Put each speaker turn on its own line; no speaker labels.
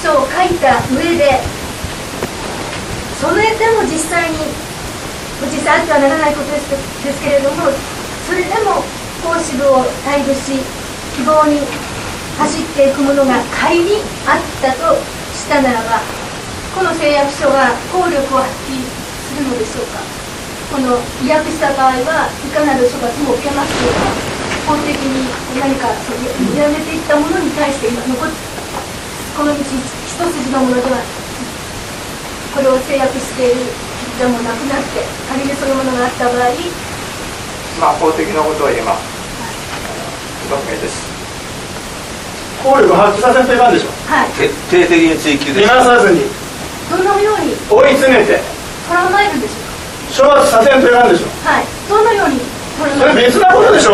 書を書いた上で、それでも実際あってはならないことですけれども、それでも奉仕部を退部し希望に走っていくものが仮にあったとしたならば、この誓約書が効力を発揮するのでしょうか。この違約した場合はいかなる処罰も受けますのか、法的に何かやめていったものに対して今この道一筋のものでは、これを誓約しているでもなくなって、仮にそういうものがあった場合、
法的なことは今不明です。
効力を発揮させんといかんでしょう。
はい、
徹底的に追及です。
見なさずに
どのように
追い詰めて
捉えるんでしょう
処罰させんといかんでしょう。
か。はい、どのように
それ別なことでしょ。